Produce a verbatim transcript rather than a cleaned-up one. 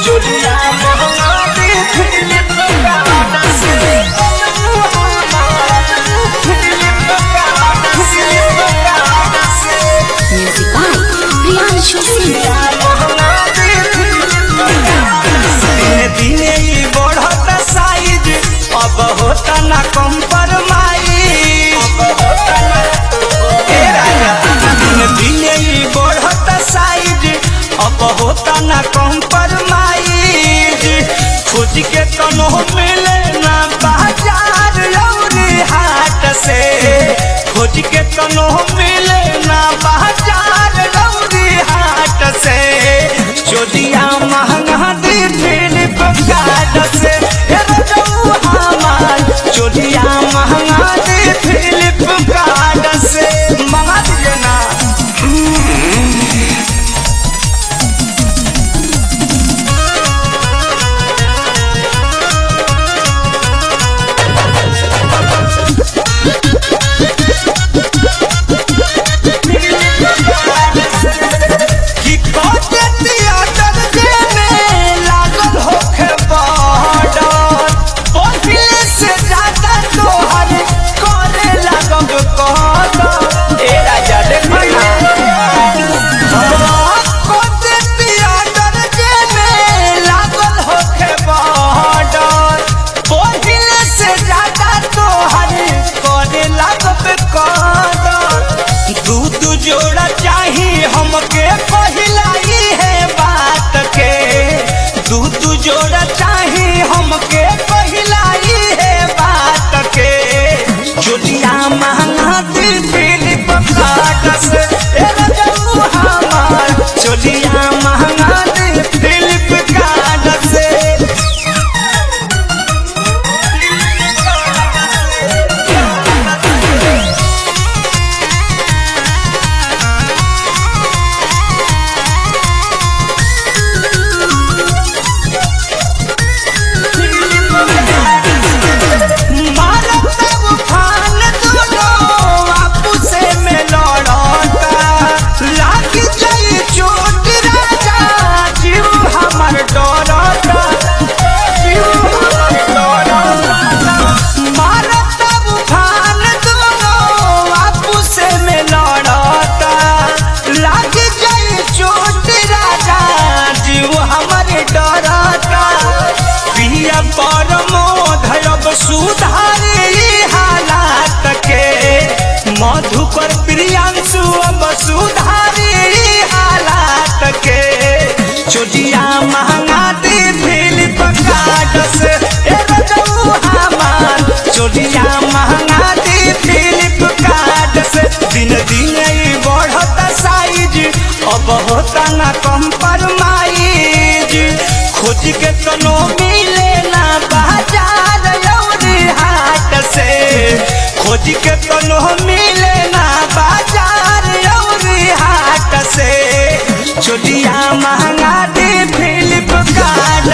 चोलिया महंगा दे फ्लिपकार्ट से Music by Priyanshu Singh. दिने ही बढ़त साइज अब होता ना कम्प्रोमाइज दिने ही बढ़त साइज अब होता ना कम्प्रोमाइज खोज के कनो मिले ना बाजार लौरी हाट से खोज के कनो मिले ना बाजार लौरी हाट से चोलिया महंगा दी फ्लिपकार्ट से चोलिया महंगा दी फ्लिपकार्ट से मंगा दीजिए ना। कि कोटे थिएटर देने लागल होखे बॉर्डर पहिले से ज्यादा तोहर करे लागब कदर ए राजा देखना कोटे थिएटर देने लागल होखे बॉर्डर पहिले से ज्यादा तोहर करे लागब कदर दू दू जोड़ा चाही हमके पहिलाई है बात के दू दू जोड़ा चाही हमके पहिलाई है बात के चोलिया महंगा दी फ्लिपकार्ट से ए रजऊ हमार चोलिया महंगा दी फ्लिपकार्ट से सुधारी हालात के मधुकर प्रियांशु अब सुधारी हालात के चोलिया महंगा दी फ्लिपकार्ट से ए रजऊ हमार चोलिया महंगा दी फ्लिपकार्ट से दिन दिन ही बढ़त साइज अब होता ना कम्प्रोमाइज खोज के कनो मिले ना बाजार हाट से खोज के कनो मिले ना बाजार लौरी हाट से चोलिया महंगा दी फ्लिपकार्ट